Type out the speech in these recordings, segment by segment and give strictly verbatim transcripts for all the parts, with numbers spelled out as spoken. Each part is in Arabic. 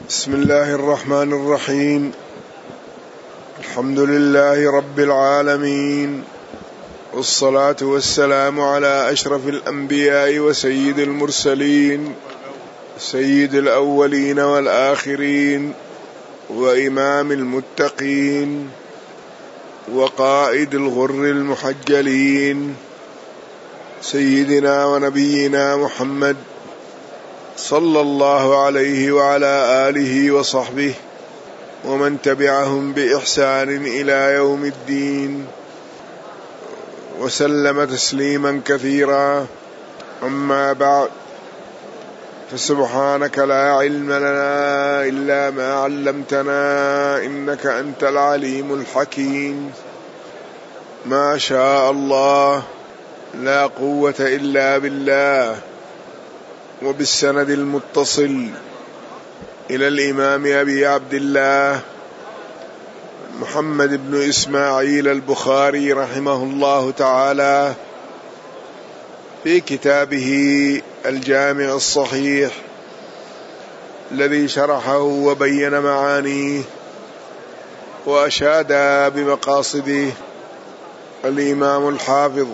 بسم الله الرحمن الرحيم. الحمد لله رب العالمين، والصلاة والسلام على أشرف الأنبياء وسيد المرسلين، سيد الأولين والآخرين، وإمام المتقين، وقائد الغر المحجلين، سيدنا ونبينا محمد صلى الله عليه وعلى آله وصحبه ومن تبعهم بإحسان إلى يوم الدين، وسلم تسليما كثيرا. أما بعد، فسبحانك لا علم لنا إلا ما علمتنا إنك أنت العليم الحكيم. ما شاء الله، لا قوة إلا بالله. وبالسند المتصل إلى الإمام أبي عبد الله محمد بن إسماعيل البخاري رحمه الله تعالى في كتابه الجامع الصحيح الذي شرحه وبين معانيه وأشاد بمقاصده الإمام الحافظ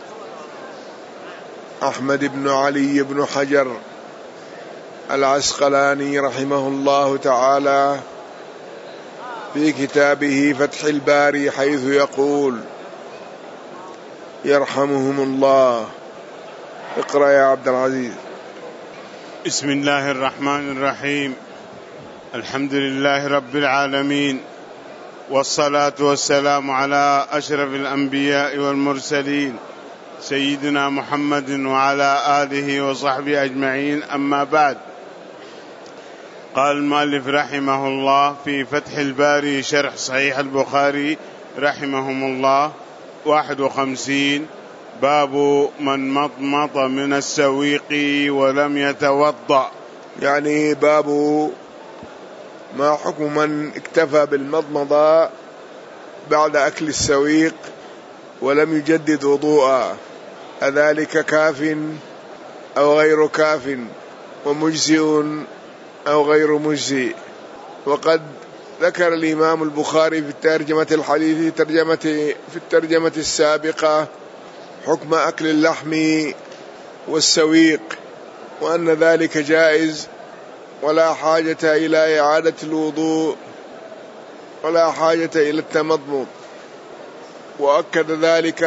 أحمد بن علي بن حجر العسقلاني رحمه الله تعالى في كتابه فتح الباري، حيث يقول يرحمهم الله. اقرأ يا عبد العزيز. بسم الله الرحمن الرحيم. الحمد لله رب العالمين، والصلاة والسلام على أشرف الأنبياء والمرسلين سيدنا محمد وعلى آله وصحبه أجمعين. أما بعد، قال المؤلف رحمه الله في فتح الباري شرح صحيح البخاري رحمهم الله: واحد وخمسين، باب من مضمض من السويق ولم يتوضأ. يعني باب ما حكم من اكتفى بالمضمضة بعد أكل السويق ولم يجدد وضوءا، أذلك كاف أو غير كاف، ومجزئ أو غير مجزئ؟ وقد ذكر الإمام البخاري في الترجمة الحديث ترجمة في الترجمة السابقة حكم أكل اللحم والسويق، وأن ذلك جائز ولا حاجة إلى إعادة الوضوء ولا حاجة إلى التمضمض. وأكد ذلك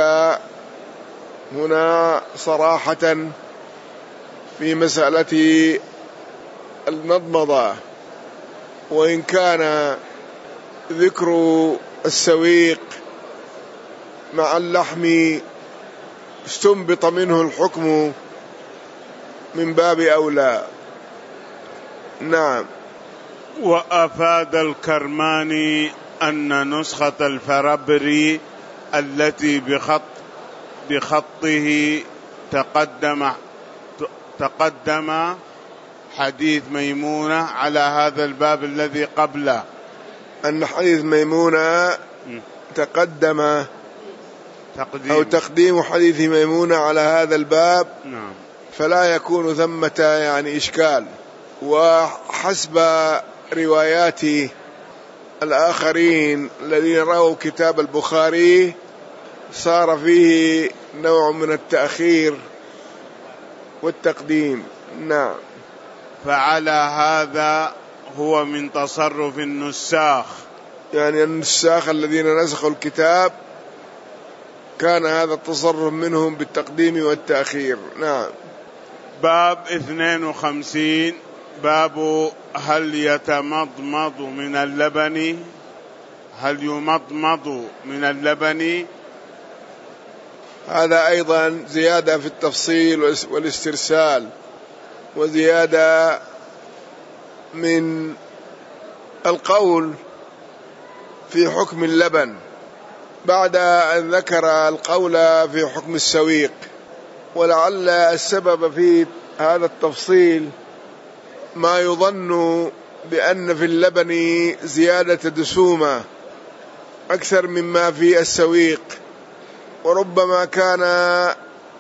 هنا صراحة في مسألة المضمضة، وإن كان ذكر السويق مع اللحم استنبط منه الحكم من باب أولى. نعم. وأفاد الكرماني أن نسخة الفرابري التي بخط بخطه تقدم تقدم حديث ميمونة على هذا الباب الذي قبله، أن حديث ميمونة تقدم تقديم أو تقديم حديث ميمونة على هذا الباب. نعم. فلا يكون ثمة يعني إشكال. وحسب روايات الآخرين الذين رأوا كتاب البخاري صار فيه نوع من التأخير والتقديم. نعم. فعلى هذا هو من تصرف النساخ، يعني النساخ الذين نسخوا الكتاب كان هذا التصرف منهم بالتقديم والتأخير. نعم. باب اثنين وخمسين، باب هل يتمضمض من اللبن هل يمضمض من اللبن. هذا أيضا زيادة في التفصيل والاسترسال، وزيادة من القول في حكم اللبن بعد أن ذكر القول في حكم السويق. ولعل السبب في هذا التفصيل ما يظن بأن في اللبن زيادة دسومة أكثر مما في السويق، وربما كانت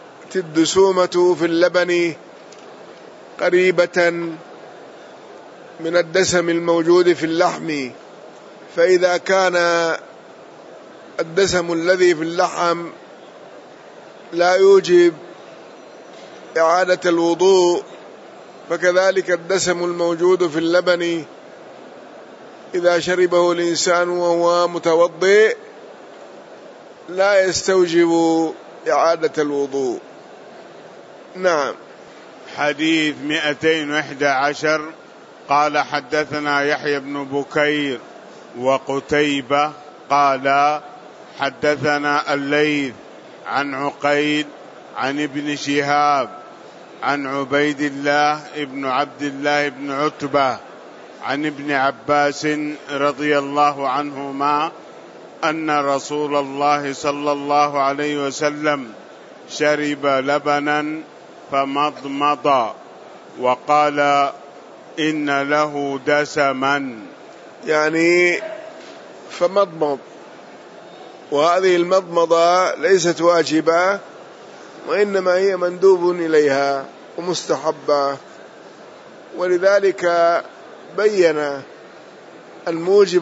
الدسومة في اللبن قريبة من الدسم الموجود في اللحم، فإذا كان الدسم الذي في اللحم لا يوجب إعادة الوضوء، فكذلك الدسم الموجود في اللبن إذا شربه الإنسان وهو متوضئ لا يستوجب إعادة الوضوء. نعم. حديث مئتين وإحدى عشر. قال حدثنا يحيى بن بكير وقتيبة قال حدثنا الليث عن عقيل عن ابن شهاب عن عبيد الله ابن عبد الله بن عتبة عن ابن عباس رضي الله عنهما أن رسول الله صلى الله عليه وسلم شرب لبنا فمضمض وقال إن له دسما، يعني فمضمض، وهذه المضمضة ليست واجبة وإنما هي مندوب إليها ومستحبة، ولذلك بين الموجب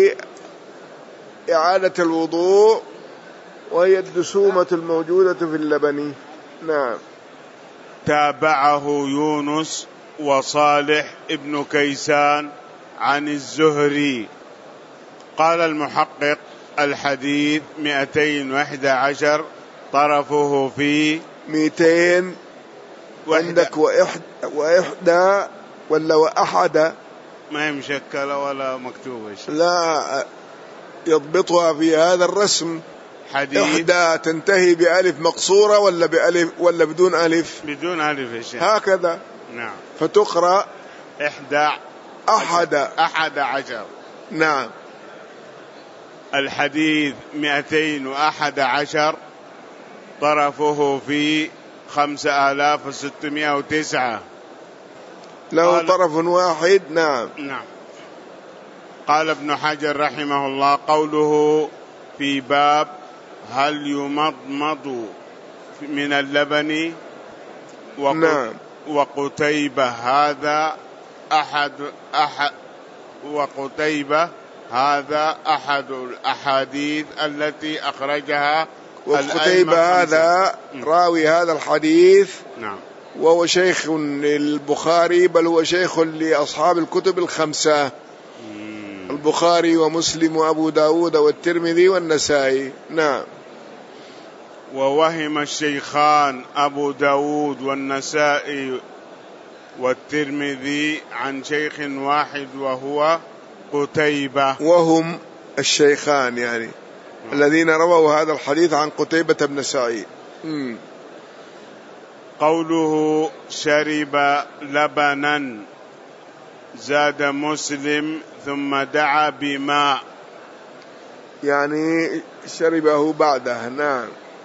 لإعادة الوضوء وهي الدسومة الموجودة في اللبن. نعم. تابعه يونس وصالح ابن كيسان عن الزهري. قال المحقق الحديث مئتين وإحدى عشر طرفه في مئتين عندك وإحدى, وإحدى ولا وأحد، ما هي مشكلة ولا مكتوبة، لا يضبطها في هذا الرسم. حديث إحدى تنتهي بألف مقصورة ولا بألف ولا بدون ألف؟ بدون ألف يا شيخ. هكذا. نعم. فتقرأ إحدى أحد أحد عشر. نعم. الحديث مئتين وأحد عشر طرفه في خمسة آلاف وستمائة وتسعة، له طرف واحد. نعم. نعم. قال ابن حجر رحمه الله قوله في باب هل يمضمض من اللبن نعم. وقتيبة هذا أحد أحد وقتيبة هذا أحد الأحاديث التي أخرجها وقتيبة هذا راوي هذا الحديث. نعم. وهو شيخ للبخاري، بل هو شيخ لأصحاب الكتب الخمسة، البخاري ومسلم وأبو داود والترمذي والنسائي. نعم. ووهم الشيخان أبو داود والنسائي والترمذي عن شيخ واحد وهو قتيبة، وهم الشيخان يعني م. الذين رووا هذا الحديث عن قتيبة بن سعيد. م. قوله شرب لبنا زاد مسلم ثم دعا بماء، يعني شربه بعده. نعم.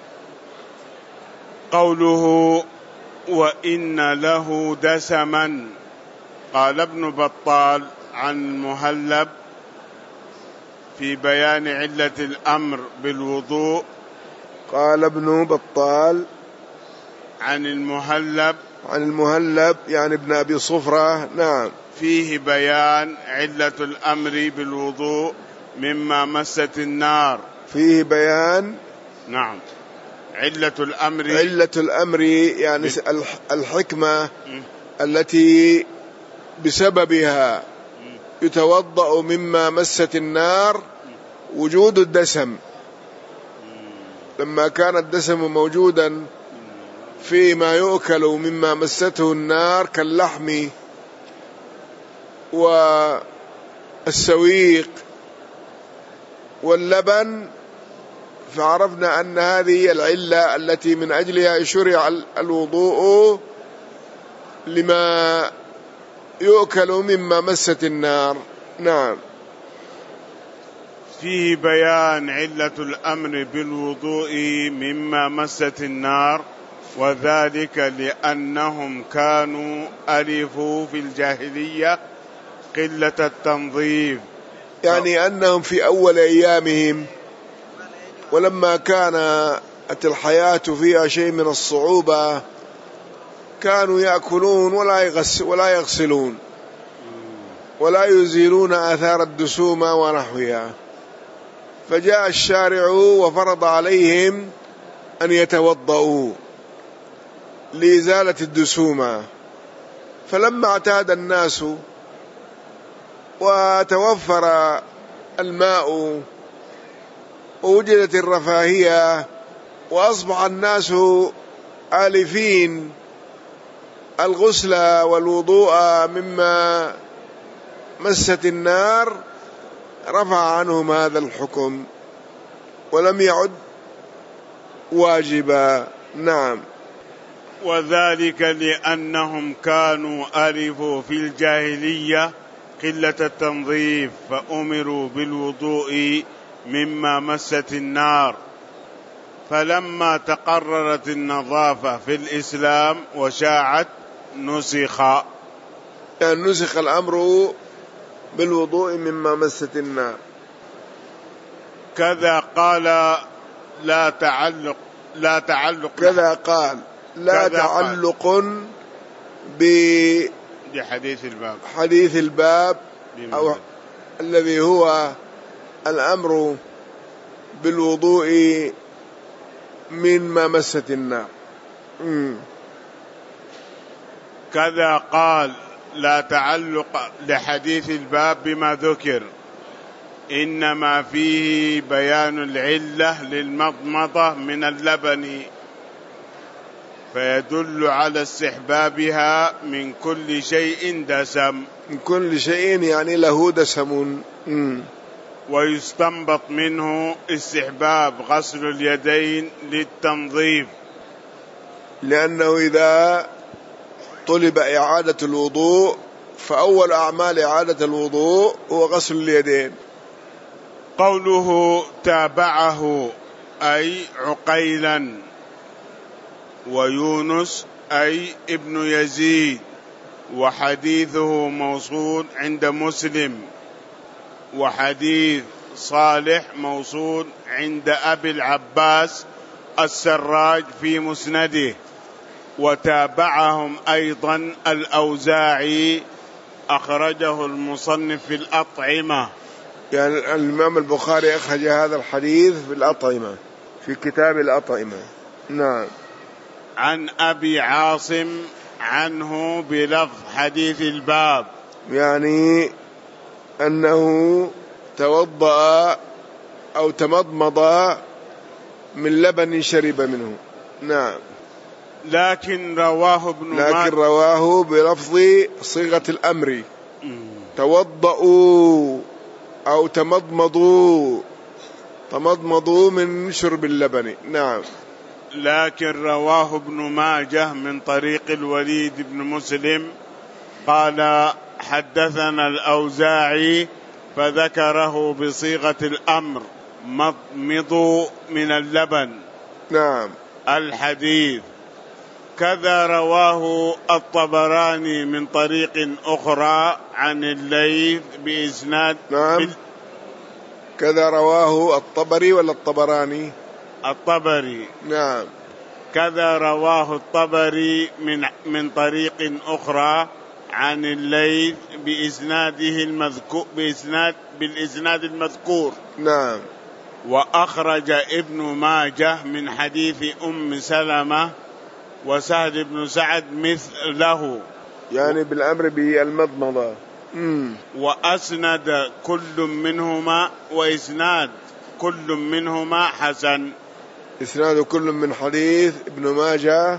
قوله وإن له دسما، قال ابن بطال عن المهلب في بيان علة الأمر بالوضوء. قال ابن بطال عن المهلب عن المهلب يعني ابن أبي صفرة. نعم. فيه بيان علة الأمر بالوضوء مما مست النار. فيه بيان. نعم. علة الأمر علة الأمر يعني الحكمة التي بسببها يتوضأ مما مست النار وجود الدسم. لما كان الدسم موجودا فيما يؤكل مما مسته النار كاللحم والسويق واللبن، فعرفنا أن هذه هي العلة التي من أجلها شرع الوضوء لما يؤكل مما مست النار. نعم. فيه بيان علة الأمر بالوضوء مما مست النار، وذلك لأنهم كانوا ألفوا في الجاهلية قلة التنظيف، يعني أنهم في أول أيامهم ولما كانت الحياة فيها شيء من الصعوبة كانوا يأكلون ولا يغسلون، ولا يزيلون آثار الدسومة ونحوها. فجاء الشارع وفرض عليهم أن يتوضؤوا لإزالة الدسومة. فلما اعتاد الناس وتوفر الماء ووجدت الرفاهية وأصبح الناس آلفين الغسل والوضوء مما مست النار، رفع عنهم هذا الحكم ولم يعد واجبا. نعم. وذلك لأنهم كانوا ألفوا في الجاهلية قلة التنظيف فأمروا بالوضوء مما مست النار، فلما تقررت النظافة في الإسلام وشاعت نسخ يعني نسخ الأمر بالوضوء مما مست النار. كذا قال لا تعلق لا تعلق كذا قال لا كذا تعلق قال بحديث الباب حديث الباب أو الذي هو الأمر بالوضوء مما مست النار. مم. كذا قال لا تعلق لحديث الباب بما ذكر، إنما فيه بيان العلة للمضمضة من اللبن، فيدل على استحبابها من كل شيء دسم. من كل شيء يعني له دسم. مم. ويستنبط منه استحباب غسل اليدين للتنظيف، لأنه إذا طلب إعادة الوضوء فأول أعمال إعادة الوضوء هو غسل اليدين. قوله تابعه أي عقيلا، ويونس أي ابن يزيد، وحديثه موصول عند مسلم، وحديث صالح موصول عند أبي العباس السراج في مسنده. وتابعهم أيضا الأوزاعي أخرجه المصنف في الأطعمة. يعني الإمام البخاري أخرج هذا الحديث في الأطعمة في كتاب الأطعمة. نعم. عن أبي عاصم عنه بلفظ حديث الباب، يعني أنه توضأ أو تمضمض من لبن شرب منه. نعم. لكن رواه ابن لكن رواه بلفظ صيغة الأمر، توضأوا أو تمضمضوا تمضمضوا من شرب اللبن. نعم. لكن رواه ابن ماجه من طريق الوليد بن مسلم قال حدثنا الأوزاعي فذكره بصيغة الأمر مضمضوا من اللبن. نعم. الحديث. كذا رواه الطبراني من طريق أخرى عن الليث بإسناد. نعم. بال... كذا رواه الطبري ولا الطبراني؟ الطبري. نعم. كذا رواه الطبري من من طريق أخرى عن الليث بإسناده المذكور بإسناد بالإسناد المذكور. نعم. وأخرج ابن ماجه من حديث أم سلمة وسهل بن سعد مثله، يعني بالأمر بالمضمضة. وأسند كل منهما وإسناد كل منهما حسن. إسناد كل من حديث ابن ماجه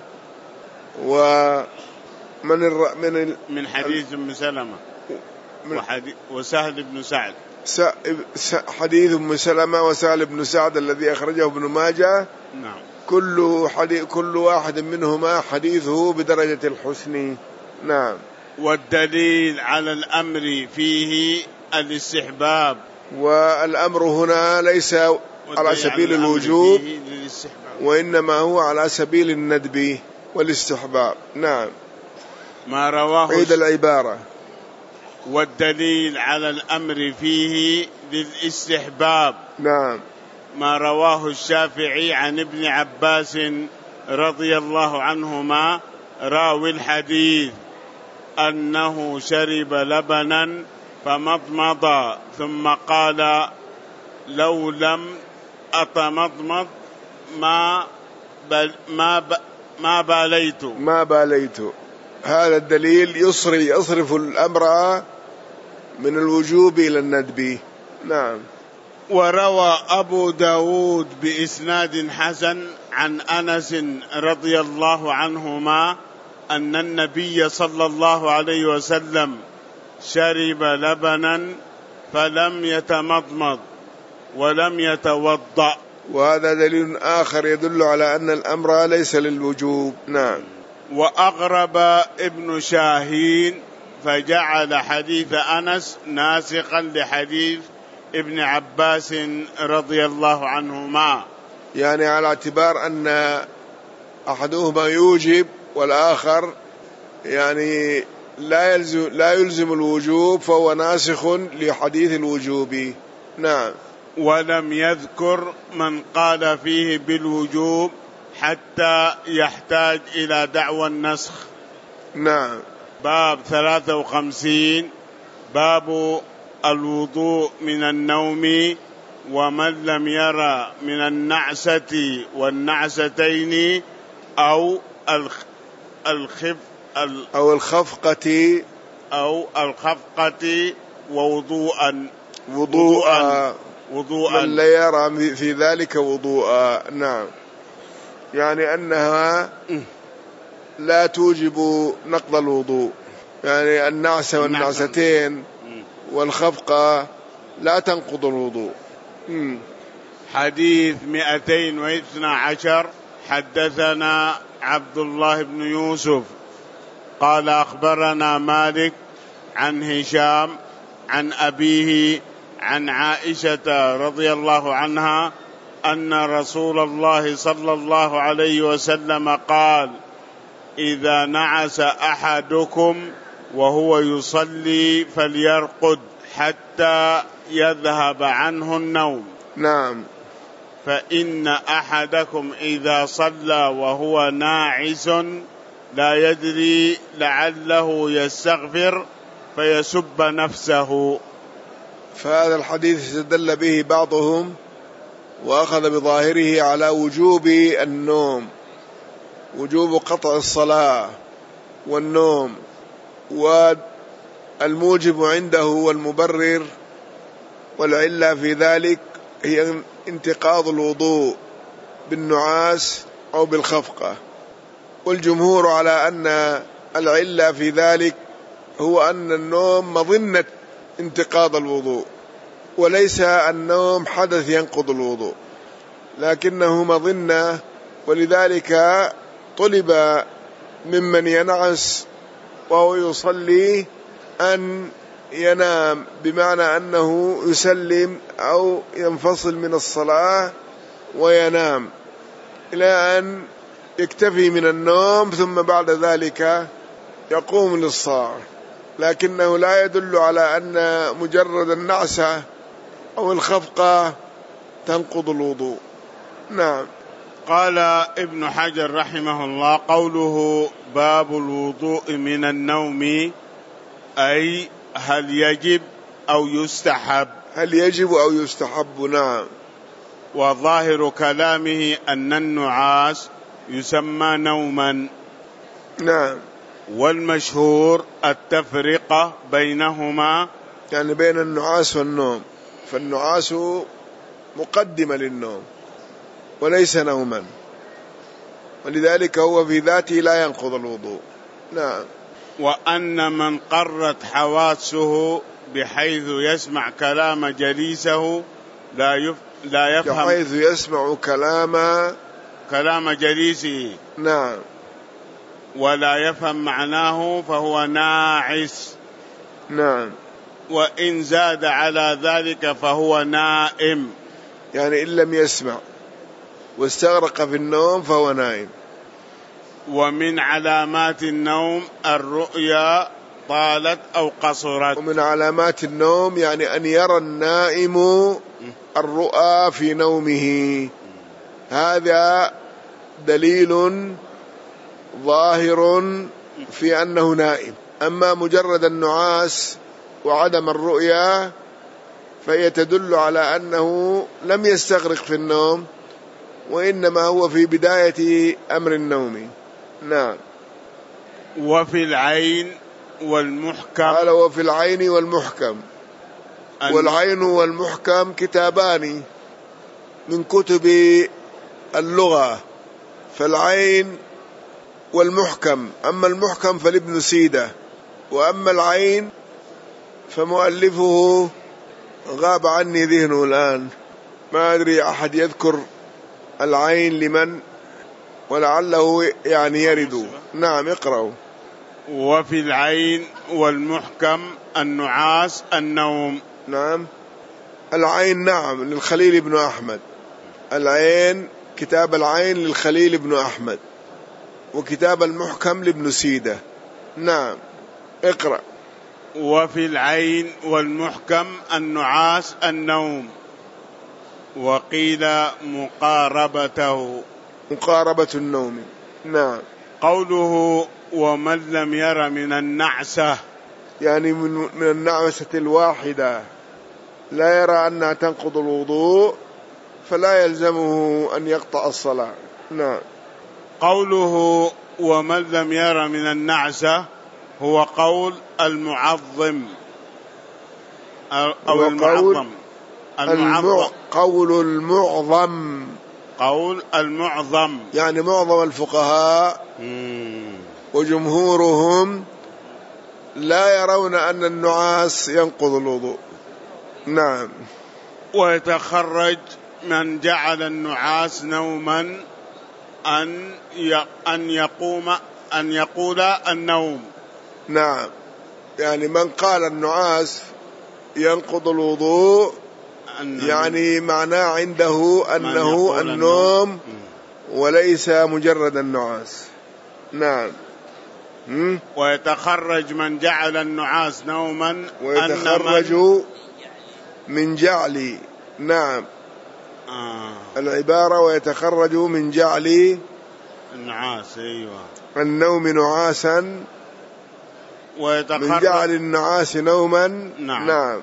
ومن الر... من ال... من حديث أم سلمة من... وحدي... وسهل بن سعد. س... س... حديث أم سلمة وسهل بن سعد الذي أخرجه ابن ماجه. نعم. كل حديث كل واحد منهما حديثه بدرجة الحسن. نعم. والدليل على الأمر فيه الاستحباب، والأمر هنا ليس على سبيل الوجوب وإنما هو على سبيل الندب والاستحباب. نعم. ما رواه عيد العبارة. والدليل على الأمر فيه للاستحباب. نعم. ما رواه الشافعي عن ابن عباس رضي الله عنهما راوي الحديث أنه شرب لبنا فمضمض ثم قال لو لم أتمضمض ما بل ما ب ما باليت ما باليت. هذا الدليل يصري يصرف الأمر من الوجوب إلى الندب. نعم. وروى أبو داود بإسناد حسن عن أنس رضي الله عنهما أن النبي صلى الله عليه وسلم شرب لبنا فلم يتمضمض ولم يتوضأ. وهذا دليل آخر يدل على أن الأمر ليس للوجوب. نعم. وأغرب ابن شاهين فجعل حديث أنس ناسخا لحديث ابن عباس رضي الله عنهما، يعني على اعتبار أن أحدهما يوجب والآخر يعني لا يلزم, لا يلزم الوجوب، فهو ناسخ لحديث الوجوب. نعم. ولم يذكر من قال فيه بالوجوب حتى يحتاج إلى دعوى النسخ. نعم. باب ثلاثة وخمسين باب الوضوء من النوم ومن لم يرى من النعسة والنعستين أو الخف أو الخفقة أو الخفقة ووضوءا وضوءا وضوءا من لا يرى في ذلك وضوءا. نعم. يعني أنها لا توجب نقض الوضوء، يعني النعسة والنعستين والخفقة لا تنقض الوضوء. حديث مئتين واثنى عشر. حدثنا عبد الله بن يوسف قال أخبرنا مالك عن هشام عن أبيه عن عائشة رضي الله عنها أن رسول الله صلى الله عليه وسلم قال إذا نعس أحدكم وهو يصلي فليرقد حتى يذهب عنه النوم. نعم. فإن أحدكم إذا صلى وهو ناعس لا يدري لعله يستغفر فيسب نفسه. فهذا الحديث استدل به بعضهم وأخذ بظاهره على وجوب النوم، وجوب قطع الصلاة والنوم، والموجب عنده والمبرر والعلة في ذلك هي انتقاض الوضوء بالنعاس أو بالخفقة. والجمهور على أن العلة في ذلك هو أن النوم مظنة انتقاض الوضوء، وليس النوم حدث ينقض الوضوء، لكنه مظنة. ولذلك طلب ممن ينعس وهو يصلي أن ينام، بمعنى أنه يسلم أو ينفصل من الصلاة وينام إلى أن يكتفي من النوم، ثم بعد ذلك يقوم للصلاة. لكنه لا يدل على أن مجرد النعسة أو الخفقة تنقض الوضوء. نعم. قال ابن حجر رحمه الله قوله باب الوضوء من النوم أي هل يجب أو يستحب؟ هل يجب أو يستحب. نعم. وظاهر كلامه أن النعاس يسمى نوما. نعم. والمشهور التفرقة بينهما، يعني بين النعاس والنوم، فالنعاس مقدمة للنوم وليس نوما، ولذلك هو في ذاته لا ينقض الوضوء. نعم. وأن من قرت حواسه بحيث يسمع كلام جليسه لا يف... لا يفهم، بحيث يسمع كلام كلام جليسه نعم ولا يفهم معناه فهو ناعس. نعم. وإن زاد على ذلك فهو نائم، يعني إن لم يسمع واستغرق في النوم فهو نائم. ومن علامات النوم الرؤيا طالت أو قصرت. ومن علامات النوم يعني أن يرى النائم الرؤى في نومه، هذا دليل ظاهر في أنه نائم. أما مجرد النعاس وعدم الرؤيا، فهي تدل على أنه لم يستغرق في النوم، وإنما هو في بداية أمر النوم. نعم. وفي العين والمحكم. قال وفي العين والمحكم. والعين والمحكم كتابان من كتب اللغة، فالعين والمحكم، أما المحكم فلابن سيدة، وأما العين فمؤلفه غاب عني ذهنه الآن، ما أدري أحد يذكر العين لمن، ولعله يعني يرد. نعم اقرأوا. وفي العين والمحكم النعاس النوم. نعم العين نعم للخليل بن أحمد، العين كتاب العين للخليل بن أحمد، وكتاب المحكم لابن سيدة. نعم اقرأ. وفي العين والمحكم النعاس النوم، وقيل مقاربته. مقاربة النوم. نعم. قوله ومن لم ير من النعسة، يعني من, من النعسة الواحدة لا يرى أنها تنقض الوضوء فلا يلزمه أن يقطع الصلاة. نعم. قوله ومن لم ير من النعسة هو قول المعظم أو المعظم. المعظم قول المعظم، قول المعظم يعني معظم الفقهاء وجمهورهم لا يرون أن النعاس ينقض الوضوء. نعم. ويتخرج من جعل النعاس نوما أن أن يقوم أن يقول النوم. نعم، يعني من قال النعاس ينقض الوضوء يعني معناه عنده أنه النوم وليس مجرد النعاس. نعم. م? ويتخرج من جعل النعاس نوما، ويتخرج من جعل. نعم. آه. العبارة ويتخرج من جعل النعاس، أيوة، النوم نعاسا، من جعل النعاس نوما. نعم. نعم.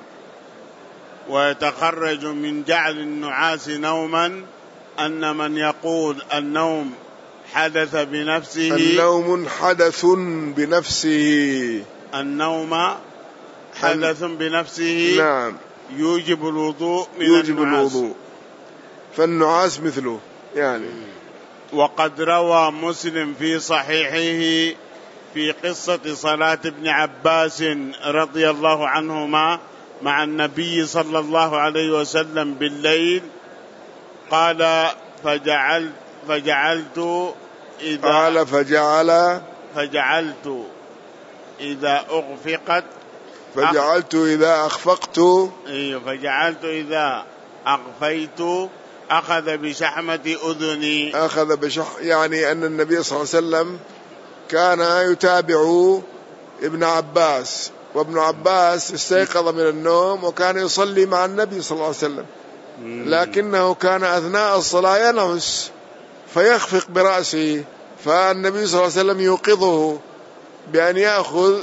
ويتخرج من جعل النعاس نوما أن من يقول النوم حدث بنفسه، النوم حدث بنفسه، النوم حدث بنفسه. نعم. يوجب الوضوء من يوجب النعاس. الوضوء، فالنعاس مثله يعني. وقد روى مسلم في صحيحه في قصة صلاة ابن عباس رضي الله عنهما مع النبي صلى الله عليه وسلم بالليل، قال فجعلت فجعلت إذا قال فجعل فجعلت إذا أغفقت فجعلت إذا أخفقت أيوه فجعلت إذا أغفيت أخذ بشحمة أذني. أخذ بشح يعني أن النبي صلى الله عليه وسلم كان يتابع ابن عباس، وابن عباس استيقظ من النوم وكان يصلي مع النبي صلى الله عليه وسلم، لكنه كان أثناء الصلاة ينعس فيخفق برأسه، فالنبي صلى الله عليه وسلم يوقظه بأن يأخذ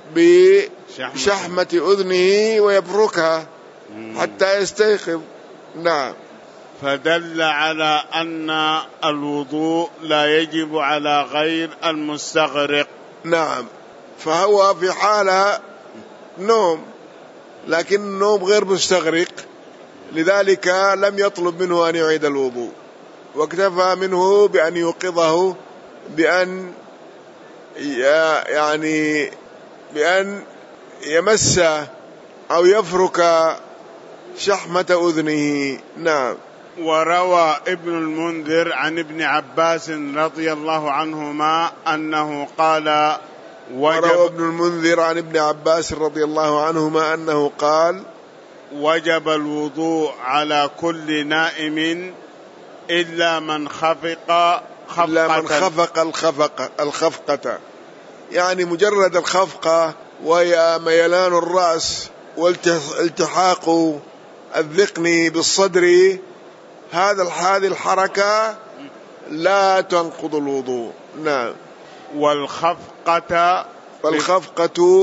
بشحمة أذنه ويبركها حتى يستيقظ. نعم. فدل على أن الوضوء لا يجب على غير المستغرق. نعم، فهو في حالة نوم لكن النوم غير مستغرق، لذلك لم يطلب منه أن يعيد الوضوء، واكتفى منه بأن يوقظه بأن يعني بأن يمس أو يفرك شحمة أذنه. نعم. وروى ابن المنذر عن ابن عباس رضي الله عنهما أنه قال وروى ابن المنذر عن ابن عباس رضي الله عنهما أنه قال وجب الوضوء على كل نائم إلا من خفق خفقة إلا من خفق الخفقة الخفقة يعني مجرد الخفقة وهي ميلان الرأس والتحاق الذقن بالصدر، هذا هذه الحركة لا تنقض الوضوء. نعم. والخفقة والخفقة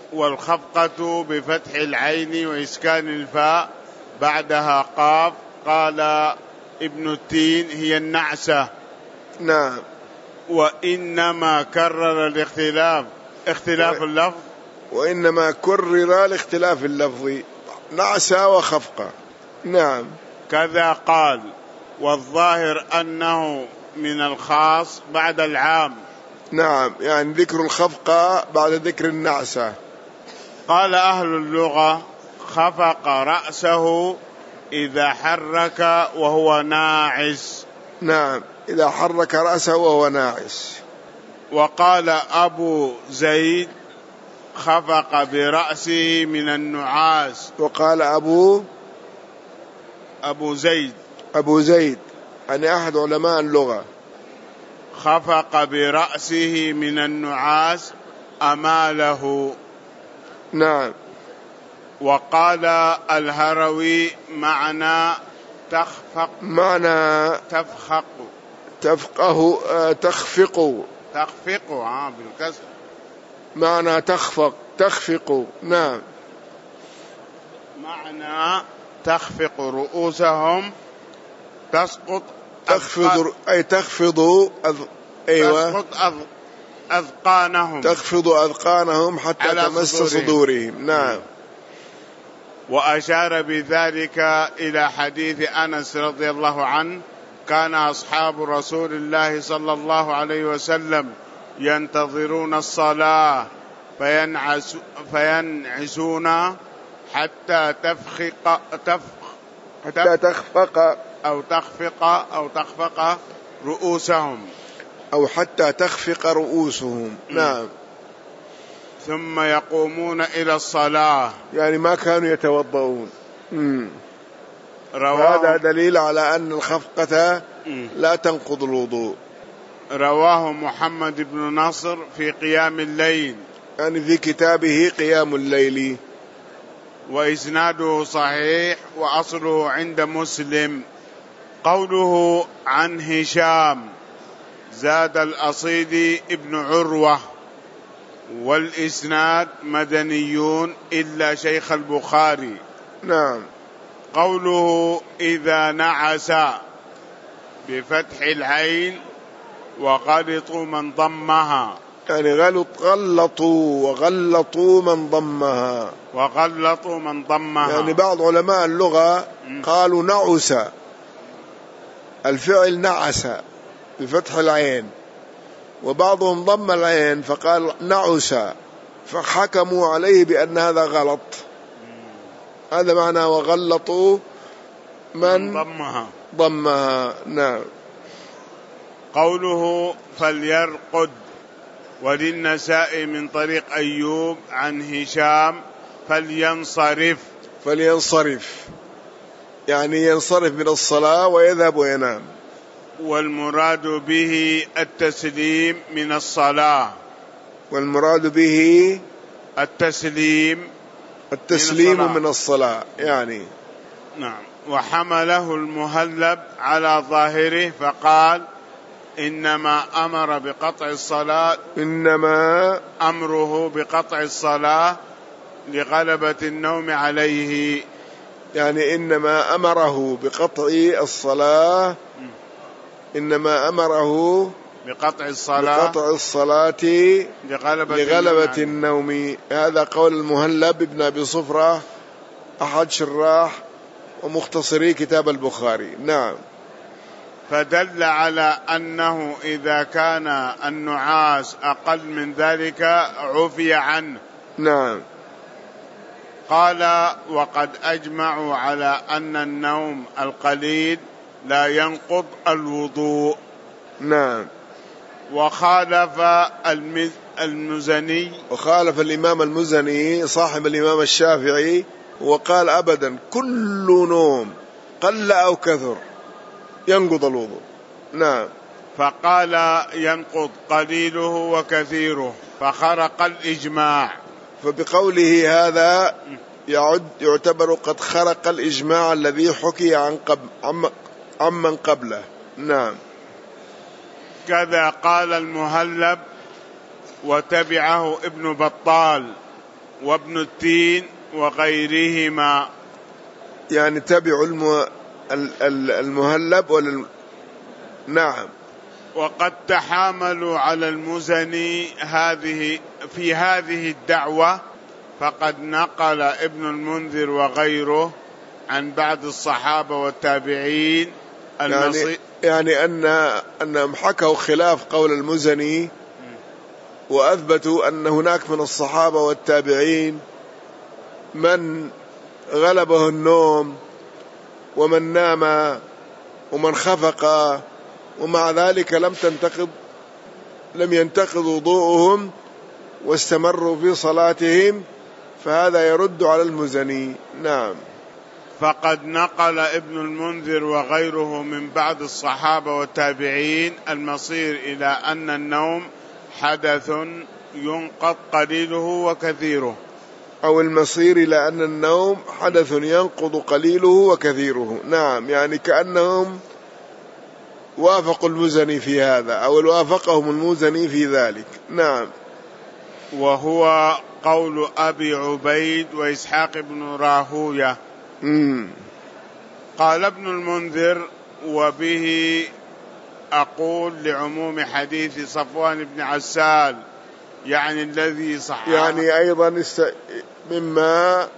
والخفقة بفتح العين وإسكان الفاء بعدها قاف. قال ابن التين هي النعسة. نعم. وإنما كرر الاختلاف اختلاف و... اللفظ وإنما كرر الاختلاف اللفظي نعسة وخفقة. نعم. كذا قال. والظاهر أنه من الخاص بعد العام. نعم، يعني ذكر الخفقة بعد ذكر النعسة. قال أهل اللغة خفق رأسه إذا حرك وهو ناعس. نعم، إذا حرك رأسه وهو ناعس. وقال أبو زيد خفق برأسه من النعاس. وقال أبو أبو زيد أبو زيد يعني أحد علماء اللغة خفق برأسه من النعاس أماله. نعم. وقال الهروي معنى تخفق معنى تفخق تفقه آه تخفق تخفق آه بالكسر معنى تخفق تخفق. نعم. معنى تخفق رؤوسهم تسقط تخفض أي تخفض أذ... أيوة تسقط أذ... أذقانهم تخفض أذقانهم حتى تمس صدورهم. صدورهم. نعم. وأشار بذلك إلى حديث أنس رضي الله عنه كان أصحاب رسول الله صلى الله عليه وسلم ينتظرون الصلاة فينعس فينعسون حتى تفخق تفخ حتى تخفق أو تخفق أو تخفق رؤوسهم أو حتى تخفق رؤوسهم. نعم. ثم يقومون إلى الصلاة يعني ما كانوا يتوضؤون. هذا دليل على أن الخفقة لا تنقض الوضوء. رواه محمد بن نصر في قيام الليل يعني في كتابه قيام الليل. وإسناده صحيح وأصله عند مسلم. قوله عن هشام زاد الأصيدي ابن عروة والإسناد مدنيون إلا شيخ البخاري. نعم. قوله إذا نعس بفتح العين وغلطوا من ضمها يعني غلط غلطوا وغلطوا من ضمها وغلطوا من ضمها يعني بعض علماء اللغة قالوا نعس الفعل نعس بفتح العين وبعضهم ضم العين فقال نعس فحكموا عليه بأن هذا غلط. هذا معنى وغلطوا من ضمها ضمها. نعم. قوله فليرقد وللنساء من طريق أيوب عن هشام فلينصرف فلينصرف يعني ينصرف من الصلاة ويذهب وينام. والمراد به التسليم من الصلاة والمراد به التسليم التسليم من الصلاة, من الصلاة. يعني نعم. وحمله المهلب على ظاهره فقال إنما أمر بقطع الصلاة إنما أمره بقطع الصلاة لغلبة النوم عليه. يعني إنما أمره بقطع الصلاة إنما أمره بقطع الصلاة بقطع الصلاة لغلبة, لغلبة النوم, النوم. هذا قول المهلب ابن أبي صفرة أحد شراح ومختصري كتاب البخاري. نعم. فدل على أنه إذا كان النعاس أقل من ذلك عفي عنه. نعم. قال وقد أجمعوا على أن النوم القليل لا ينقض الوضوء. نعم. وخالف المزني وخالف الإمام المزني صاحب الإمام الشافعي وقال أبدا كل نوم قل أو كثر ينقض الوضوء. نعم. فقال ينقض قليله وكثيره فخرق الإجماع. فبقوله هذا يعد يعتبر قد خرق الإجماع الذي حكي عن قبل عمن قبله. نعم. كذا قال المهلب وتبعه ابن بطال وابن التين وغيرهما. يعني تبع الم... المهلب ولا؟ نعم. وقد تحاملوا على المزني هذه في هذه الدعوة، فقد نقل ابن المنذر وغيره عن بعض الصحابة والتابعين يعني, يعني أن أنهم حكوا خلاف قول المزني، وأثبتوا أن هناك من الصحابة والتابعين من غلبه النوم ومن نام ومن خفق، ومع ذلك لم تنتقض لم ينتقض وضوءهم واستمروا في صلاتهم، فهذا يرد على المزني. نعم. فقد نقل ابن المنذر وغيره من بعض الصحابة والتابعين المصير إلى أن النوم حدث ينقض قليله وكثيره، أو المصير إلى أن النوم حدث ينقض قليله وكثيره. نعم، يعني كأنهم وافقوا المزني في هذا، أو وافقهم المزني في ذلك. نعم. وهو قول أبي عبيد وإسحاق بن راهوية. مم. قال ابن المنذر: وبه أقول لعموم حديث صفوان بن عسال، يعني الذي صح، يعني أيضا مما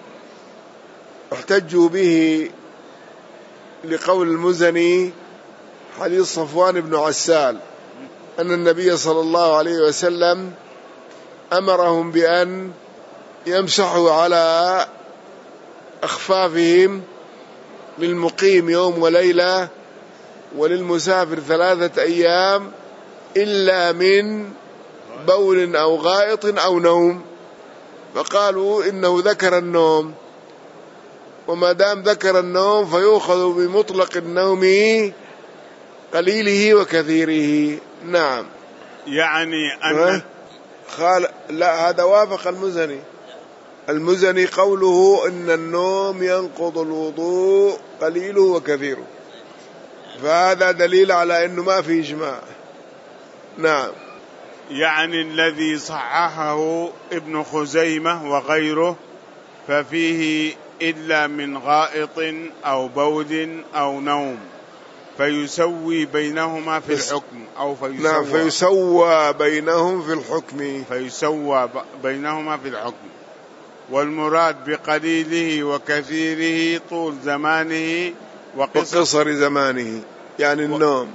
احتجوا به لقول المزني حديث صفوان بن عسال أن النبي صلى الله عليه وسلم أمرهم بأن يمسحوا على أخفافهم للمقيم يوم وليلة وللمسافر ثلاثة أيام إلا من بول أو غائط أو نوم، فقالوا إنه ذكر النوم، وما دام ذكر النوم فيؤخذ بمطلق النوم قليله وكثيره. نعم. يعني أن خال... لا، هذا وافق المزني. المزني قوله إن النوم ينقض الوضوء قليله وكثيره، فهذا دليل على أنه ما في إجماع. نعم. يعني الذي صححه ابن خزيمة وغيره ففيه إلا من غائط أو بول أو نوم، فيسوي بينهما في الحكم أو فيسوى. نعم، فيسوى بينهم في الحكم فيسوى بينهما في الحكم. والمراد بقليله وكثيره طول زمانه وقصر, وقصر زمانه، يعني النوم.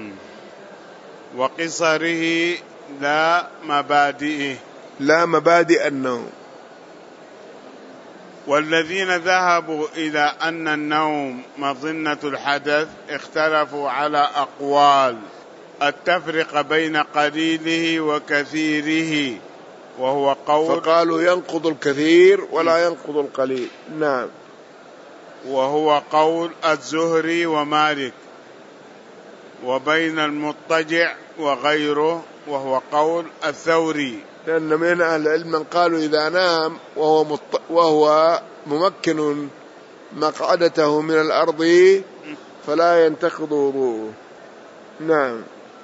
وقصره لا مبادئه، لا مبادئ النوم. والذين ذهبوا إلى أن النوم مظنة الحدث اختلفوا على أقوال التفرق بين قليله وكثيره، وهو قول، فقالوا ينقض الكثير ولا ينقض القليل. نعم. وهو قول الزهري ومالك. وبين المضطجع وغيره، وهو قول الثوري، لأن من أهل العلم من قالوا إذا نام وهو, مط... وهو ممكن مقعدته من الأرض فلا ينتقض وضوءه. نعم.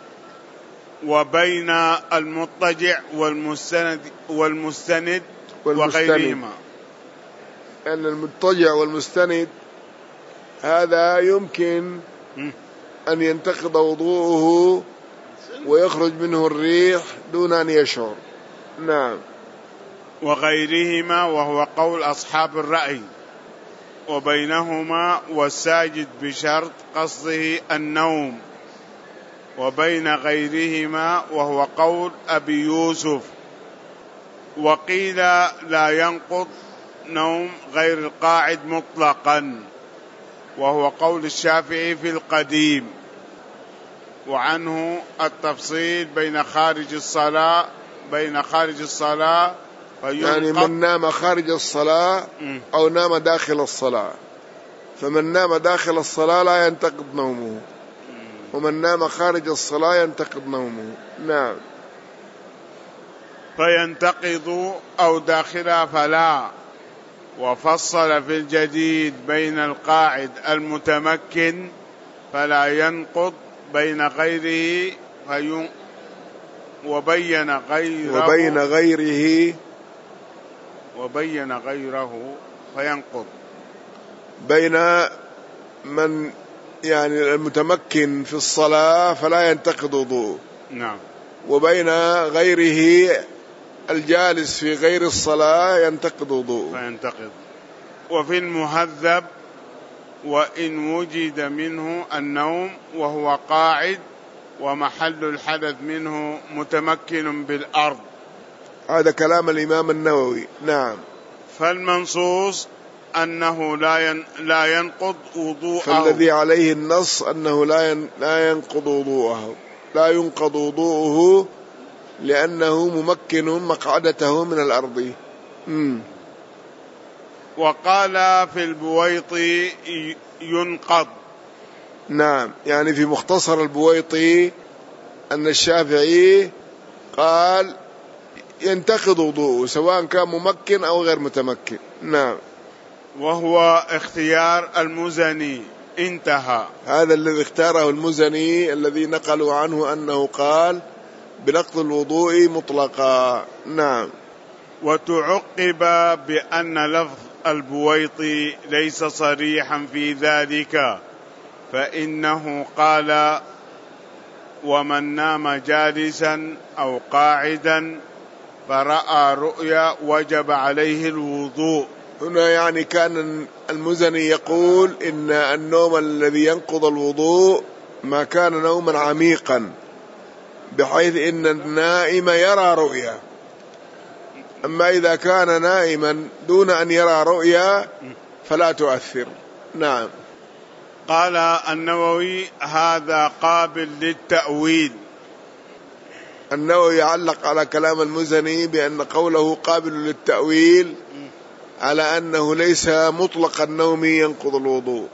وبين المضطجع والمستند والمستند وغيرهما، أن المضطجع والمستند هذا يمكن أن ينتقض وضوءه ويخرج منه الريح دون أن يشعر. نعم. وغيرهما، وهو قول أصحاب الرأي. وبينهما والساجد بشرط قصده النوم. وبين غيرهما، وهو قول أبي يوسف. وقيل لا ينقض نوم غير القاعد مطلقا، وهو قول الشافعي في القديم. وعنه التفصيل بين خارج الصلاة بين خارج الصلاة يعني من نام خارج الصلاة أو نام داخل الصلاة، فمن نام داخل الصلاة لا ينتقض نومه، ومن نام خارج الصلاة ينتقض نومه. نعم. فينتقض أو داخلها فلا. وفصل في الجديد بين القاعد المتمكن فلا ينقض بين غيره فين وبين غيره وبين غيره وبين غيره فينقض. بين من يعني المتمكن في الصلاة فلا ينتقض وضوءه، نعم، وبين غيره الجالس في غير الصلاة ينتقض وضوءه فينتقض. وفي المهذب: وإن وجد منه النوم وهو قاعد ومحل الحدث منه متمكن بالأرض. هذا كلام الإمام النووي. نعم. فالمنصوص أنه لا لا ينقض وضوءه، فالذي عليه النص أنه لا لا ينقض وضوءه، لا ينقض وضوءه لأنه ممكن مقعدته من الأرض. مم. وقال في البويطي ينقض. نعم، يعني في مختصر البويطي أن الشافعي قال ينتقض وضوءه سواء كان ممكن أو غير متمكن. نعم. وهو اختيار المزني. انتهى. هذا الذي اختاره المزني الذي نقلوا عنه أنه قال بنقض الوضوء مطلقا. نعم. وتعقب بأن لفظ البويطي ليس صريحا في ذلك، فإنه قال: ومن نام جالسا أو قاعدا فرأى رؤيا وجب عليه الوضوء. هنا يعني كان المزني يقول إن النوم الذي ينقض الوضوء ما كان نوما عميقا بحيث إن النائم يرى رؤيا، أما إذا كان نائما دون أن يرى رؤيا فلا تؤثر. نعم. قال النووي: هذا قابل للتأويل. النووي يعلق على كلام المزني بأن قوله قابل للتأويل على أنه ليس مطلق النوم ينقض الوضوء،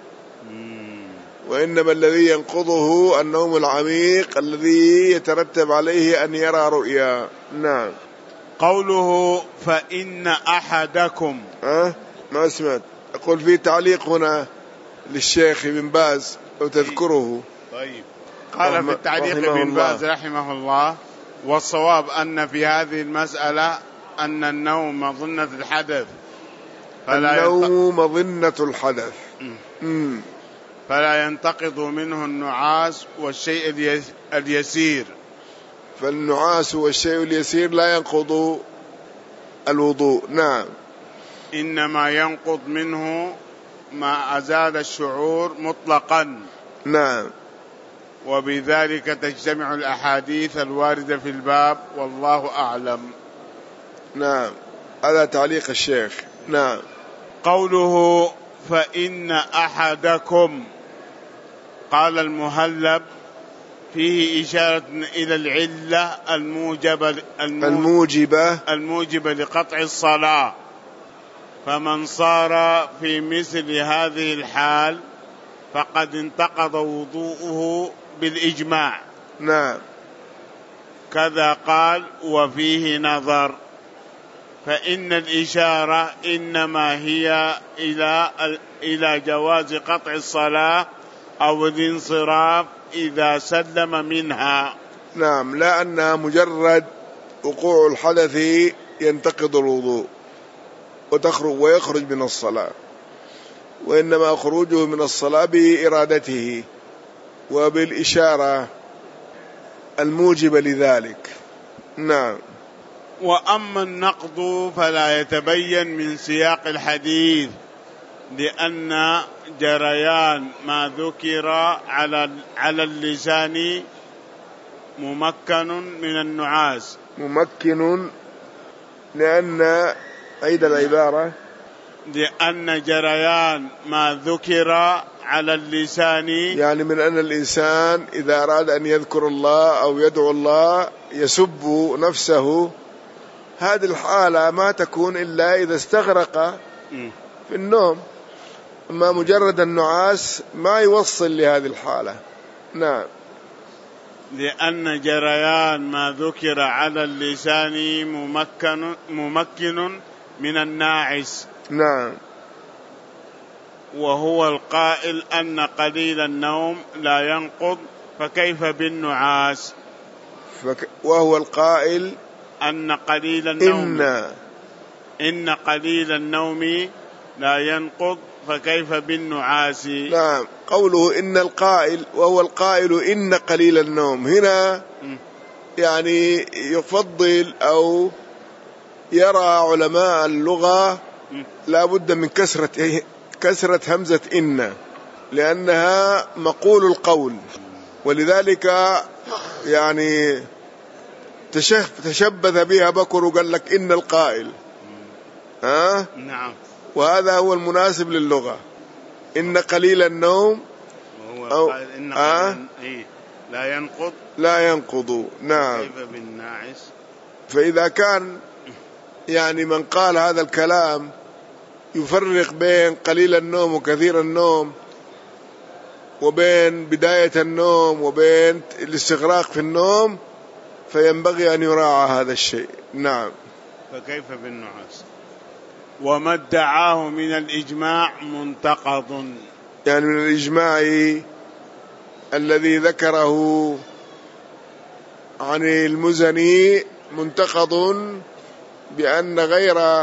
وإنما الذي ينقضه النوم العميق الذي يترتب عليه أن يرى رؤيا. نعم. قوله فإن أحدكم أه؟ ما سمعت. أقول في تعليق هنا للشيخ ابن باز لو تذكره. طيب. قال في التعليق ابن باز رحمه الله: والصواب أن في هذه المسألة أن النوم مظنة الحدث، فلا النوم مظنة الحدث م. فلا ينتقض منه النعاس والشيء اليسير. فالنعاس والشيء اليسير لا ينقض الوضوء. نعم. إنما ينقض منه ما أزال الشعور مطلقا. نعم. وبذلك تجتمع الأحاديث الواردة في الباب، والله أعلم. نعم. هذا تعليق الشيخ. نعم. قوله فإن أحدكم، قال المهلب: فيه إشارة إلى العلة الموجبة الموجبة الموجبة لقطع الصلاة، فمن صار في مثل هذه الحال فقد انتقض وضوءه بالإجماع. نعم. كذا قال: وفيه نظر، فإن الإشارة إنما هي إلى إلى جواز قطع الصلاة أو الانصراف إذا سلم منها. نعم، لا أنها مجرد وقوع الحدث ينتقض الوضوء وتخرج ويخرج من الصلاة، وإنما خروجه من الصلاة بإرادته وبالإشارة الموجبة لذلك. نعم. وأما النقض فلا يتبين من سياق الحديث، لأن جريان ما ذكر على على اللسان ممكن من النعاس. ممكن لأن عيد العبارة لأن جريان ما ذكر على اللسان، يعني من أن الإنسان إذا أراد أن يذكر الله أو يدعو الله يسب نفسه، هذه الحالة ما تكون إلا إذا استغرق في النوم، أما مجرد النعاس ما يوصل لهذه الحالة. نعم. لأن جريان ما ذكر على اللسان ممكن ممكن من الناعس. نعم. وهو القائل أن قليل النوم لا ينقض، فكيف بالنعاس؟ فك... وهو القائل أن قليل النوم إن إن قليل النوم لا ينقض فكيف بالنعاس. نعم، قوله إن القائل وهو القائل إن قليل النوم هنا يعني يفضل أو يرى علماء اللغة لا بد من كسرة كسرة همزة إن لأنها مقول القول، ولذلك يعني تشبث بها بكر وقال لك إن القائل. ها؟ نعم. وهذا هو المناسب للغة. إن قليل النوم أو إن آه إيه لا ينقض لا ينقض. نعم. كيف بالناعس. فإذا كان يعني من قال هذا الكلام يفرق بين قليل النوم وكثير النوم وبين بداية النوم وبين الاستغراق في النوم، فينبغي أن يراعى هذا الشيء. نعم. فكيف بالنعاس. وما ادعاه من الإجماع منتقض، يعني من الإجماع الذي ذكره عن المزني منتقض بأن غير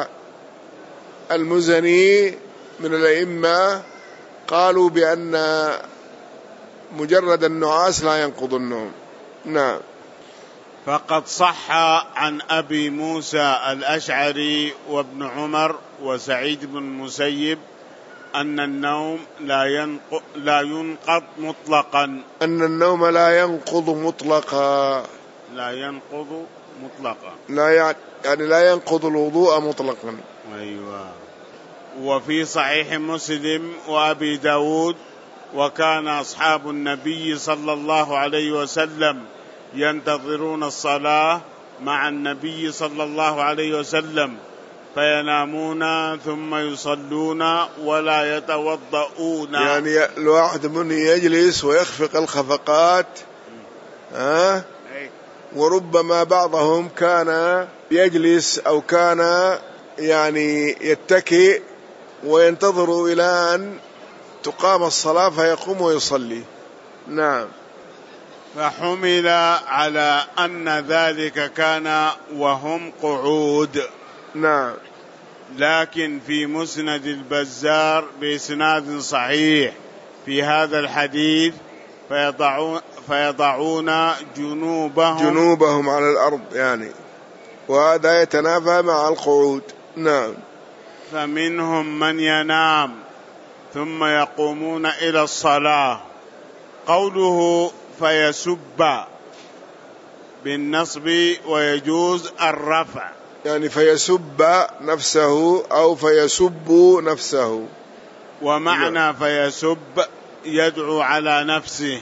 المزني من الأئمة قالوا بأن مجرد النعاس لا ينقض النوم. نعم. فقد صح عن أبي موسى الأشعري وابن عمر وسعيد بن المسيب أن النوم لا ينقض لا ينقض مطلقا. أن النوم لا ينقض مطلقا. لا ينقض مطلقا. لا يعني لا ينقض الوضوء مطلقا. أيوة. وفي صحيح مسلم وأبي داود وكان أصحاب النبي صلى الله عليه وسلم ينتظرون الصلاة مع النبي صلى الله عليه وسلم فينامون ثم يصلون ولا يتوضؤون. يعني الواحد من يجلس ويخفق الخفقات ها، وربما بعضهم كان يجلس أو كان يعني يتكئ وينتظر إلى أن تقام الصلاة فيقوم ويصلي. نعم. فحمل على أن ذلك كان وهم قعود. نعم. لكن في مسند البزار بإسناد صحيح في هذا الحديث فيضعون, فيضعون جنوبهم جنوبهم على الأرض يعني، وهذا يتنافى مع القعود. نعم. فمنهم من ينام ثم يقومون إلى الصلاة. قوله فيسب بالنصب ويجوز الرفع، يعني فيسب نفسه أو فيسب نفسه. ومعنى فيسب يدعو على نفسه.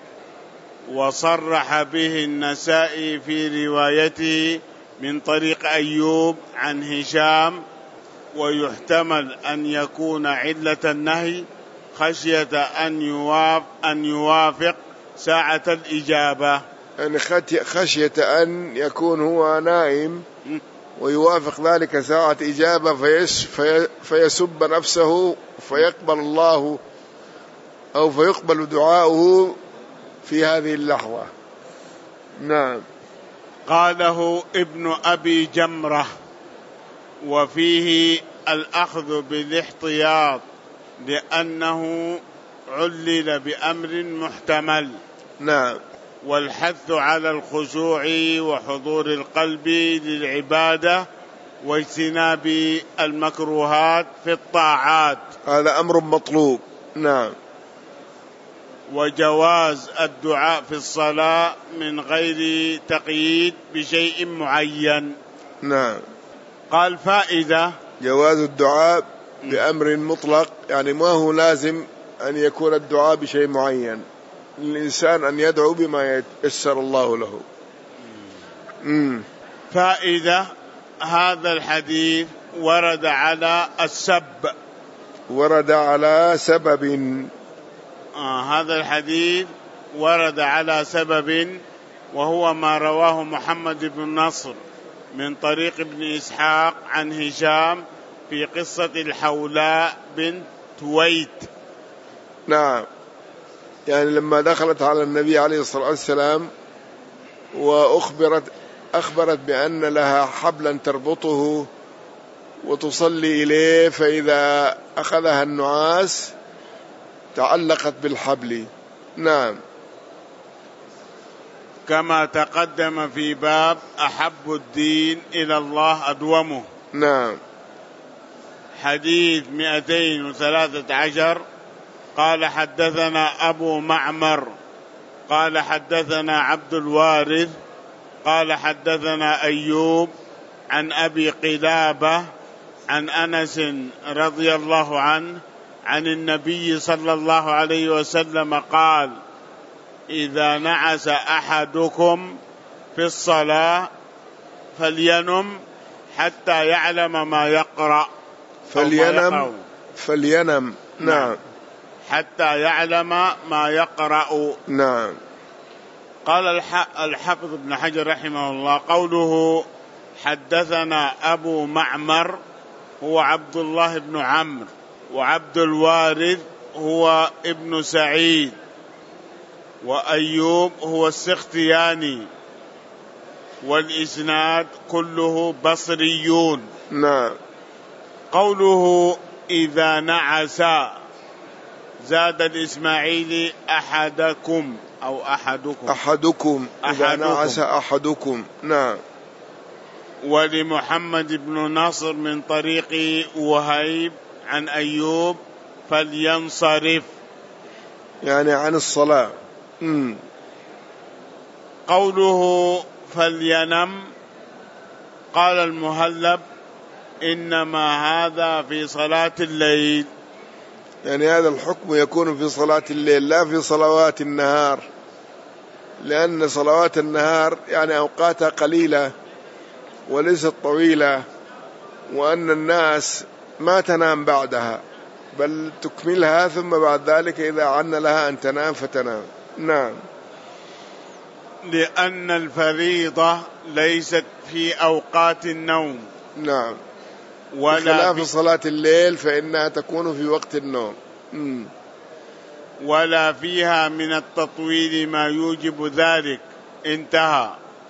وصرح به النسائي في روايته من طريق أيوب عن هشام، ويحتمل أن يكون علة النهي خشية أن يوافق, أن يوافق ساعة الإجابة، يعني خشية أن يكون هو نائم ويوافق ذلك ساعة إجابة فيس في فيسب نفسه فيقبل الله أو فيقبل دعاؤه في هذه اللحظة. نعم. قاله ابن أبي جمرة. وفيه الأخذ بالاحتياط لأنه علل بأمر محتمل. نعم. والحث على الخشوع وحضور القلب للعبادة واجتناب المكروهات في الطاعات، هذا أمر مطلوب. نعم. وجواز الدعاء في الصلاة من غير تقييد بشيء معين. نعم. قال فائدة جواز الدعاء بأمر مطلق، يعني ما هو لازم أن يكون الدعاء بشيء معين، للإنسان أن يدعو بما ييسر الله له. مم. فائدة هذا الحديث ورد على السب، ورد على سبب. آه هذا الحديث ورد على سبب، وهو ما رواه محمد بن نصر من طريق ابن إسحاق عن هشام في قصة الحولاء بنت تويت. نعم. يعني لما دخلت على النبي عليه الصلاة والسلام وأخبرت أخبرت بأن لها حبلا تربطه وتصلي إليه، فإذا أخذها النعاس تعلقت بالحبل. نعم. كما تقدم في باب أحب الدين إلى الله أدومه. نعم. حديث مئتين وثلاثة عشر. قال حدثنا أبو معمر قال حدثنا عبد الوارث قال حدثنا أيوب عن أبي قلابة عن أنس رضي الله عنه عن النبي صلى الله عليه وسلم قال: إذا نعس أحدكم في الصلاة فلينم حتى يعلم ما يقرأ. فلينم فلينم نعم. حتى يعلم ما يقرأ. نعم. قال الحافظ ابن حجر رحمه الله: قوله حدثنا أبو معمر هو عبد الله بن عمرو، وعبد الوارث هو ابن سعيد، وأيوب هو السختياني، والإسناد كله بصريون. نعم. قوله إذا نعس زاد الإسماعيلي أحدكم أو أحدكم أحدكم إذا نعس أحدكم. نعم. ولمحمد بن نصر من طريق وهيب عن أيوب فلينصرف، يعني عن الصلاة. مم. قوله فلينم قال المهلب: إنما هذا في صلاة الليل. يعني هذا الحكم يكون في صلاة الليل لا في صلوات النهار، لأن صلوات النهار يعني أوقاتها قليلة وليست طويلة، وأن الناس ما تنام بعدها بل تكملها، ثم بعد ذلك إذا عن لها أن تنام فتنام. نعم. لأن الفريضة ليست في أوقات النوم. نعم. ولا بخلاف في صلاة الليل فإنها تكون في وقت النوم. مم. ولا فيها من التطويل ما يوجب ذلك. انتهى.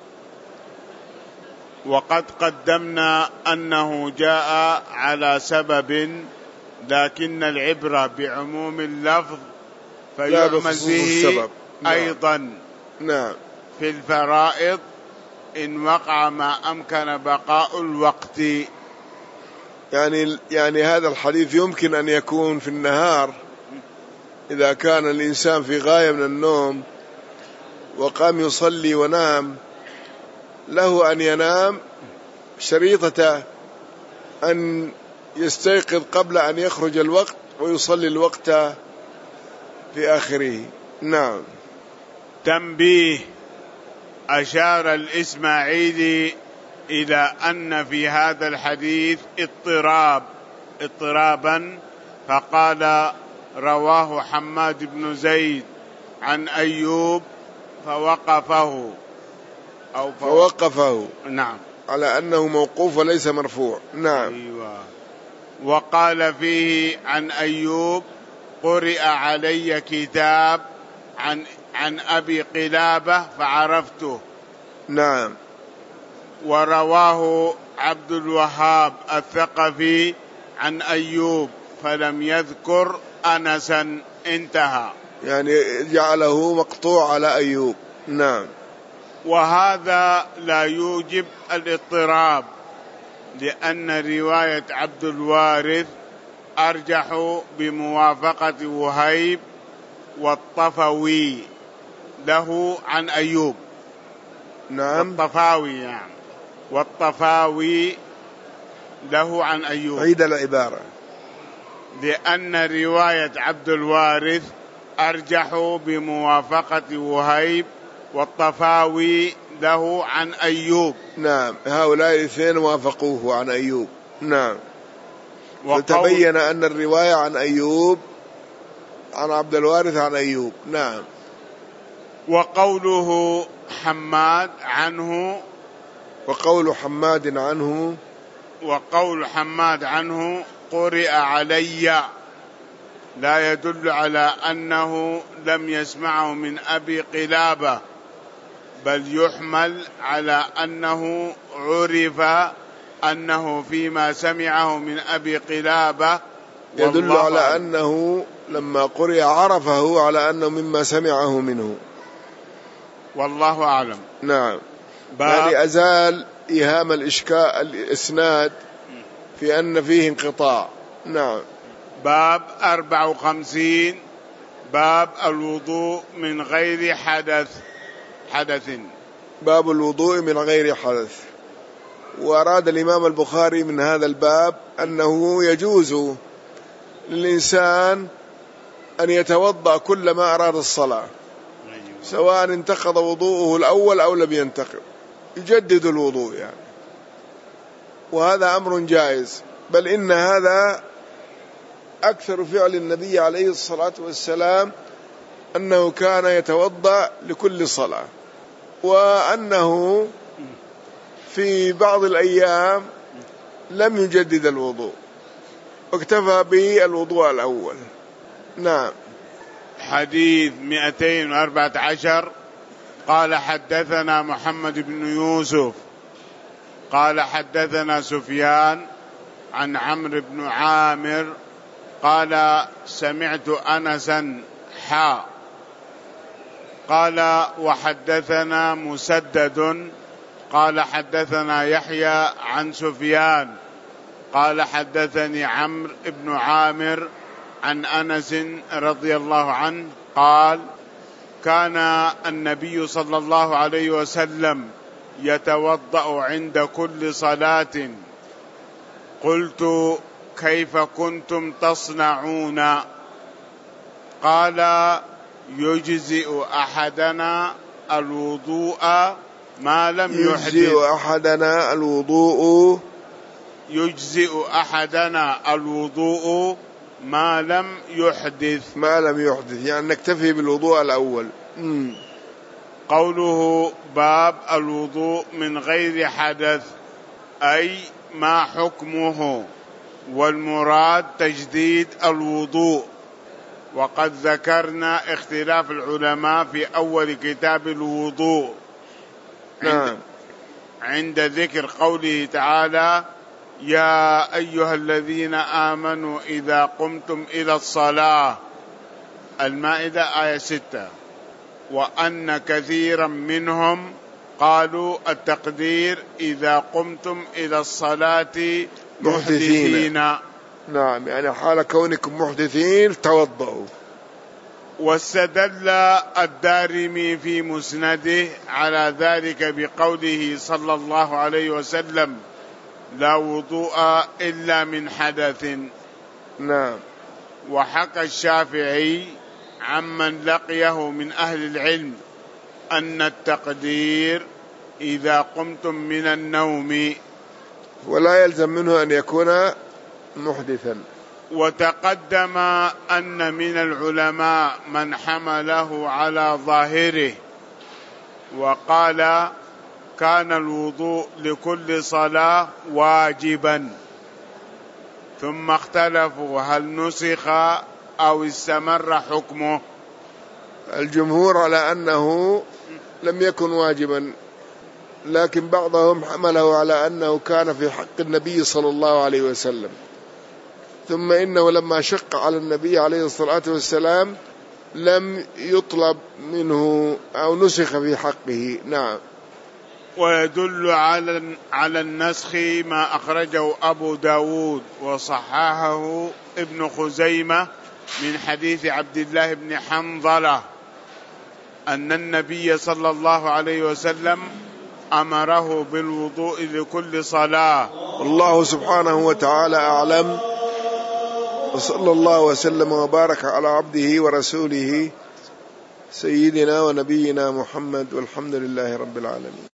وقد قدمنا أنه جاء على سبب، لكن العبرة بعموم اللفظ فيعمل به أيضا. نعم. في الفرائض إن وقع ما أمكن بقاء الوقت. يعني يعني هذا الحديث يمكن أن يكون في النهار إذا كان الإنسان في غاية من النوم وقام يصلي ونام، له أن ينام شريطة أن يستيقظ قبل أن يخرج الوقت ويصلي الوقت في آخره. نعم. تنبيه: أشار الإسماعيلي إلى أن في هذا الحديث اضطراب اضطرابا، فقال: رواه حماد بن زيد عن أيوب فوقفه أو فوقفه. نعم. على أنه موقوف وليس مرفوع. نعم. أيوة. وقال فيه عن أيوب: قرئ علي كتاب عن عن أبي قلابة فعرفته. نعم. ورواه عبد الوهاب الثقفي عن أيوب فلم يذكر أنسا. انتهى. يعني جعله مقطوع على أيوب. نعم. وهذا لا يوجب الاضطراب، لأن رواية عبد الوارث أرجح بموافقة وهيب والطفوي له عن أيوب. نعم. والطفاوي يعني والطفاوي له عن أيوب. عيد العبارة. لأن رواية عبد الوارث أرجح بموافقة وهيب والطفاوي له عن أيوب. نعم. هؤلاء الاثنين وافقوه عن أيوب. نعم. فتبين أن الرواية عن أيوب عن عبد الوارث عن أيوب. نعم. وقوله حماد عنه وقول حماد عنه وقول حماد عنه قرئ علي لا يدل على أنه لم يسمعه من أبي قلابة، بل يحمل على أنه عرف أنه فيما سمعه من أبي قلابة، يدل على أنه لما قرئ عرفه على أنه مما سمعه منه، والله أعلم. نعم. يعني أزال إيهام الإشكال الإسناد في أن فيه انقطاع. نعم. باب أربع وخمسين، باب الوضوء من غير حدث حدث باب الوضوء من غير حدث. وأراد الإمام البخاري من هذا الباب أنه يجوز للإنسان أن يتوضأ كلما أراد الصلاة، سواء انتقض وضوءه الأول أو لم ينتقض، يجدد الوضوء يعني، وهذا أمر جائز. بل إن هذا أكثر فعل النبي عليه الصلاة والسلام، أنه كان يتوضأ لكل صلاة، وأنه في بعض الأيام لم يجدد الوضوء واكتفى بالوضوء الأول. نعم. حديث مئتين وأربعة عشر. قال حدثنا محمد بن يوسف قال حدثنا سفيان عن عمرو بن عامر قال سمعت أنسا حا قال وحدثنا مسدد قال حدثنا يحيى عن سفيان قال حدثني عمرو بن عامر عن أنس رضي الله عنه قال كان النبي صلى الله عليه وسلم يتوضأ عند كل صلاة. قلت كيف كنتم تصنعون؟ قال يجزئ أحدنا الوضوء ما لم يحدث يجزئ أحدنا الوضوء يجزئ أحدنا الوضوء ما لم يحدث ما لم يحدث يعني نكتفي بالوضوء الأول. مم. قوله باب الوضوء من غير حدث أي ما حكمه، والمراد تجديد الوضوء. وقد ذكرنا اختلاف العلماء في أول كتاب الوضوء نعم. عند ذكر قوله تعالى يا أيها الذين آمنوا إذا قمتم إلى الصلاة، المائدة آية ستة. وأن كثيرا منهم قالوا التقدير إذا قمتم إلى الصلاة محدثين. نعم، يعني حال كونكم محدثين توضؤوا. واستدل الدارمي في مسنده على ذلك بقوله صلى الله عليه وسلم لا وضوء إلا من حدث. نعم. وحكى الشافعي عمن لقيه من أهل العلم أن التقدير إذا قمتم من النوم، ولا يلزم منه أن يكون محدثا. وتقدم أن من العلماء من حمله على ظاهره وقال كان الوضوء لكل صلاة واجبا، ثم اختلفوا هل نسخ أو استمر حكمه. الجمهور على أنه لم يكن واجبا، لكن بعضهم حمله على أنه كان في حق النبي صلى الله عليه وسلم، ثم إنه لما شق على النبي عليه الصلاة والسلام لم يطلب منه أو نسخ في حقه. نعم. ويدل على على النسخ ما أخرجه أبو داود وصححه ابن خزيمة من حديث عبد الله بن حنظلة أن النبي صلى الله عليه وسلم أمره بالوضوء لكل صلاة. الله سبحانه وتعالى أعلم، وصلى الله وسلم وبارك على عبده ورسوله سيدنا ونبينا محمد، والحمد لله رب العالمين.